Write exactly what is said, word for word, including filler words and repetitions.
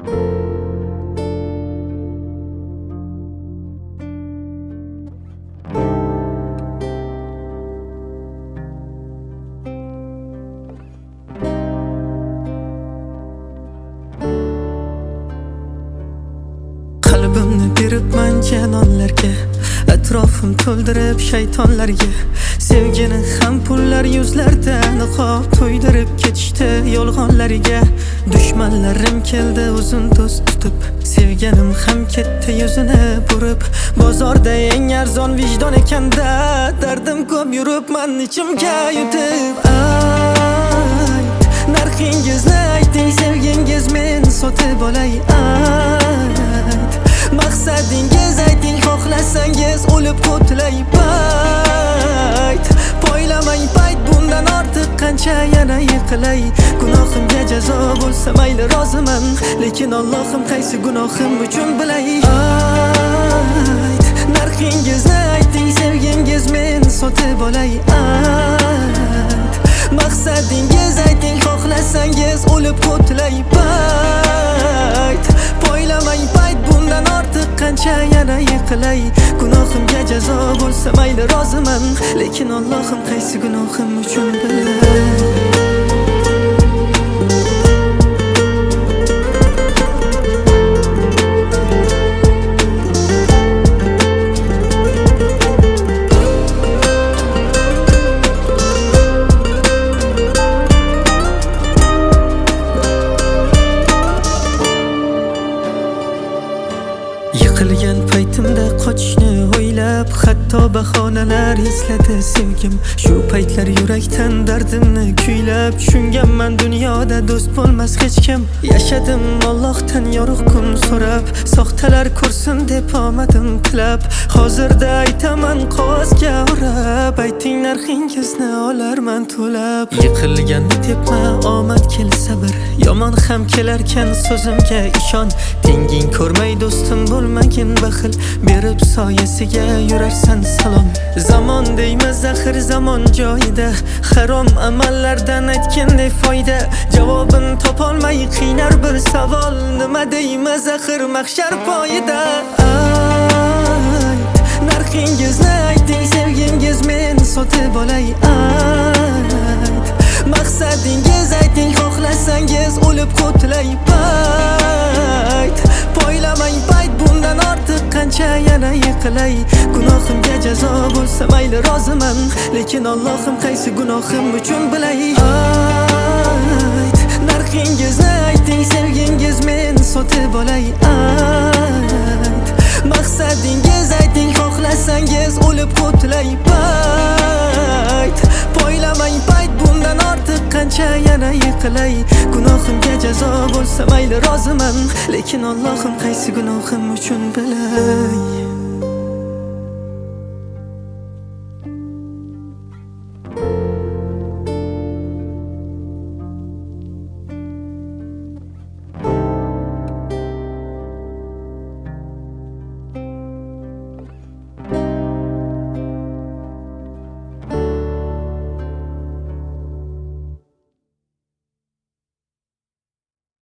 Qalbimni beribman janonlarga, atrofim to'ldirib shaytonlarga. Sevgini ham pullar yuzlarda niqob to'ydirib ketishdi yolg'onlariga. Dushmanlarim keldi uzun do'st tutib, sevganim ham ketdi yuzini burib. Bozorda eng arzon vijdon ekanda, dardim ko'p yuribman ichimga yutib. Ay, narxingizni ayting, sevgingiz men sotib olay. Ayt, maqsadingiz ayting, xohlasangiz o'lib qutlay. Bayt, poylamang bayt, bundan ortiq qancha yana yiqilay. Gunohimga jazo bo'lsa mayli roziman, lekin Allohim qaysi gunohim uchun bilay. Ayt, narxingizni ayting, sevgingiz men sotib olay. Ayt, maqsadingiz ayting, xohlasangiz o'lib qutlay. Bayt, poylamang bayt, bundan ortiq qancha yana yiqilay. Gunohimga jazo bo'lsa mayli roziman, lekin Allohim qaysi gunohim uchun bilay. Yiqilgan paytimda qochishni o'ylab, hatto bahonalar izladi sevgim. Shu paytlar yurakdan dardimni kuylab, tushunganman dunyoda do'st bo'lmas hech kim. Yashadim Allohdan yorug' kun so'rab, soxtalar ko'rsin deb omadim tilab. Hozirda aytaman qog'ozga o'rab, ayting narxingizni olarman to'lab. Yiqilganni tepma, omad kelsa bir, yomon ham kelarkan so'zimga ishon. Tenging ko'rmay do'stim bo'lmagin baxil, berib soyasiga yurarsan salom. Zamon deymiz axir zamon joyida, harom amallardan aytganday foyda. Javobin topolmay qiynar bir savol, nima deymiz axir mahshar poyida. Ayt, narxingizni ayting, sevgingiz men sotib olay. Ayt, maqsadingiz ayting, xohlasangiz o'lib qutlay. Bayt, poylamang bayt, bundan ortiq qancha yana yiqilay. Gunohimga jazo bo'lsa mayli roziman, lekin Allohim qaysi gunohim uchun bilay. Ayt, narxingizni ayting, sevgingiz men sotib olay. Ayt, maqsadingiz ayting, xohlasangiz o'lib qutlay. Bayt, poylamang bayt, bundan ortiq qancha yana yiqilay. Gunohimga jazo bo'lsa mayli roziman, lekin Allohim qaysi gunohim uchun bilay.